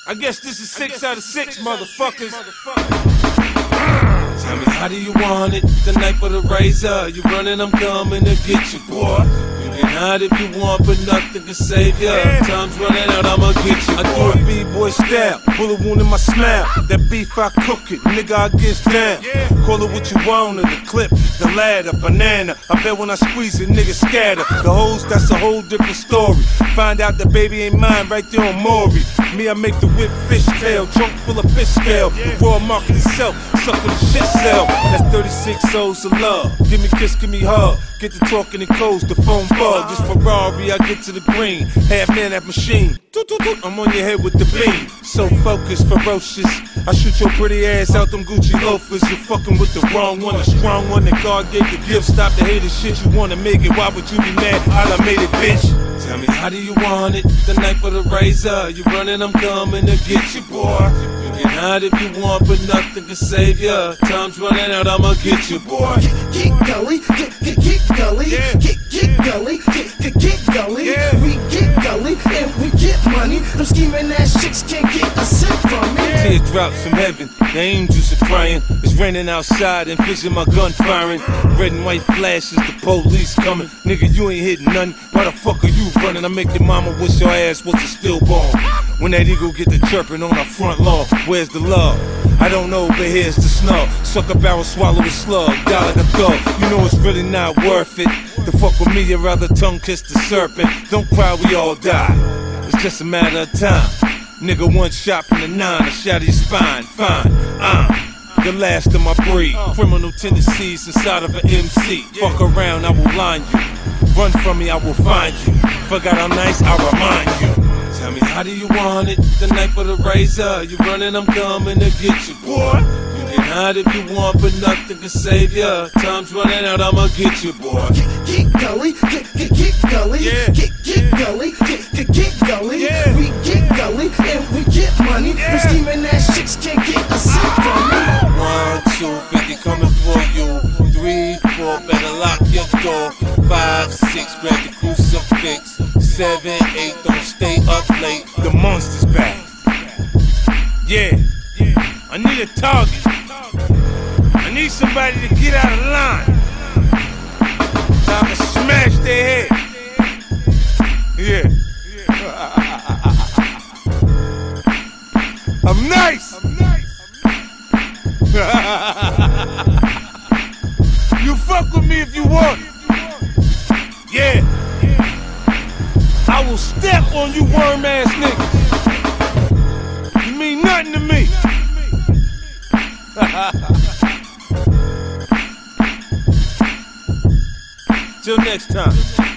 I guess this is 6 out of 6, motherfuckers. Tell me, how do you want it? The knife or the razor? You running, I'm coming to get you, boy. You can hide if you want, but nothing can save ya. Time's running out, I'ma get you, boy. I do it B-boy style, bullet wound in my smile. That beef, I cook it, nigga, I get down. Call it what you want, the clip, the ladder, banana. I bet when I squeeze it, niggas scatter. The hoes, that's a whole different story. Find out the baby ain't mine right there on Maury. Me, I make the whip fish tail, trunk full of fish scale. The raw market itself, sucker the shit sell. That's 36 souls of love. Give me kiss, give me hug. Get to talking in codes, the phone bug. This Ferrari, I get to the green. Half man, that machine. I'm on your head with the beam. So focused, ferocious. I shoot your pretty ass out them Gucci loafers. You're fucking with the wrong one, the strong one that God gave the gift. Stop the hater shit, you wanna make it. Why would you be mad? I done made it, bitch. Tell me, how do you want it? The knife or the razor? You running, I'm coming to get you, boy. You can hide if you want, but nothing can save ya. Time's running out, I'ma get you, boy. Get gully, get gully, get gully, get gully. We get gully and we get money. Them scheming ass chicks can't get a cent from me. Teardrops from heaven, the angels are crying. It's raining outside and vision my gun firing. Red and white flashes, the police coming. Nigga, you ain't hitting nothing. Why the fuck are you running? I make your mama wish your ass was a stillborn. When that eagle get the chirping on our front lawn, where's the love? I don't know, but here's the snub. Suck a barrel, swallow a slug, die like a thug. You know it's really not worth it. To fuck with me, you'd rather tongue kiss the serpent. Don't cry, we all die. It's just a matter of time. Nigga, one shot from the 9, a shot of your spine. Fine, the last of my breed. Criminal tendencies inside of an MC. Fuck around, I will line you. Run from me, I will find you. Forgot how nice, I'll remind you. Tell me, how do you want it? The knife or the razor? You running, I'm coming to get you, boy. You can hide if you want, but nothing can save ya. Time's running out, I'ma get you, boy. Get gully, get gully, get gully, get gully. We get gully and we get money. Them scheming ass chicks can't get a cent from me. 1, 2, 50 coming for you. 3, 4, better lock your door. 5, 6, grab the crucifix. 7, 8, don't stay up late. The monster's back. Yeah, I need a target. I need somebody to get out of line, so I can smash their head. Yeah. I'm nice. You fuck with me if you want. Yeah. I will step on you worm ass niggas. You mean nothing to me. Till next time.